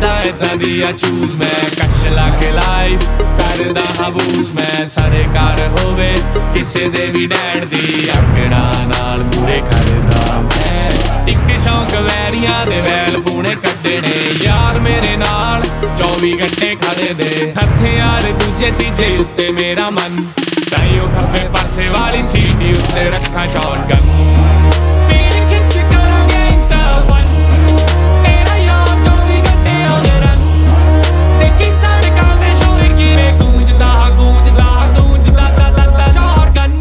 करदा इदां दी आ चूज मैं कश ला के लाइफ करदा हबूज मैं सारे घर होवे किसे दे भी डैड दी आकड़ा नाल मूरे करदा मैं इक शौक वैरियां दे वैल पूने कड्डने यार मेरे नाल 24 घंटे खड़े दे हथियार दूजे तीजे उत्ते मेरा मन ताइयों खब्बे पासे वाली सीटी उत्ते रखा शॉटगन स्पीड खिच करो गैंगस्टर वन तेरा यार 24 घंटे on the run देखी सड़कां ते शोर किवें गूंजदा दा शॉटगन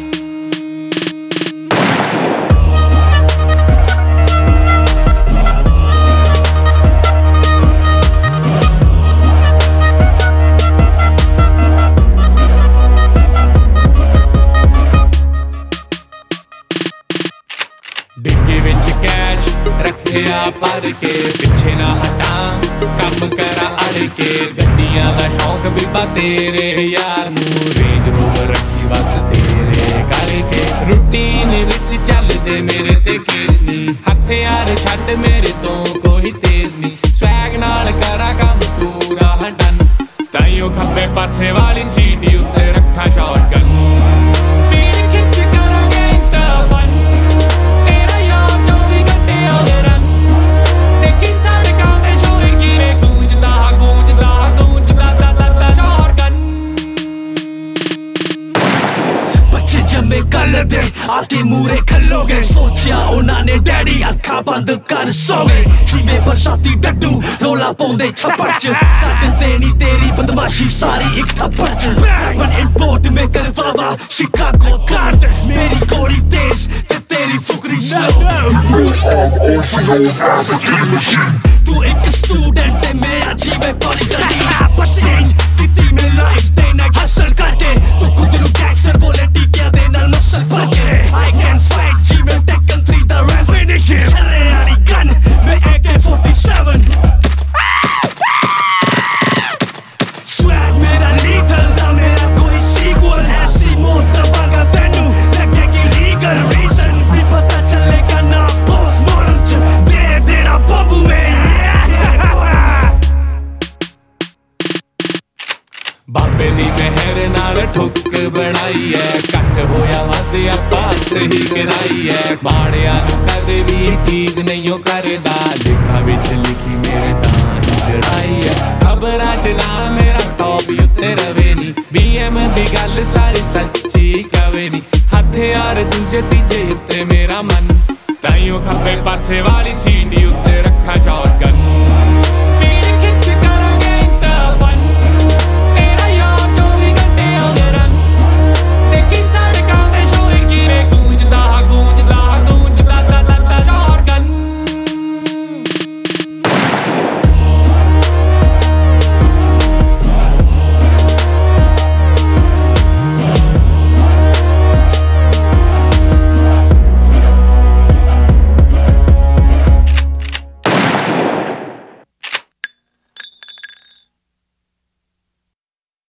डिग्गी विच कैश रखिया भर के पिछे ना हटा कम करा अड़ के गड्डियां दा शौक बीबा तेरे यार नू रेंज रोवर रखी बस तेरे करके रूटीन विच चलदे मेरे ते केस नी हथियार छड्ड मेरे तो कोई तेज नी स्वैग नाल करा कम पूरा डन ताइयों खब्बे पासे वाली सीटी उत्ते रखा शॉटगन स्पीड खिच करो गैंगस्टर वन कल दे आके मूरे खलोगे सोचा उन्होंने डैडी अखा बंद कर सोगे शीवे बरसाती डड्डू रोला पौंदे छप्पड़ च कट देनी तेरी बदमाशी सारी एक थप्पड़ च वन इंपोर्ट में कर वावा शिकागो कार मेरी घोड़ी तेज ते तेरी फुकरी स्लो तू एक स्टूडेंट है मैं अजीब पॉलिटिकल पसीन कितनी में लाइफ देना हसल करके तू खुद नु गैंगस्टर बोले टीकिया दे नाल मसल फके I can fight G-Man Tekken 3 the definition चले वाली गन मैं AK-47 swag मेरा lethal ना मेरा कोई sequel ऐसी मौत दबागा तेनू लगेगी legal reason भी पता चलेगा ना postmortem च दे देना बम्बू में बाबे दी मेहर नाल ठुक बनाई है कट होया वध आपात ही कराई है बाड़िया नू कदे भी टीज नहीं करदा लिखा विच लिखी मेरे तां ही चढ़ाई है खबरां च ना मेरा टॉप उत्ते रवे नी BM दी गल सारी सच्ची कवे नी हथियार दूजे तीजे उत्ते मेरा मन ताइयों खब्बे पासे वाली सीटी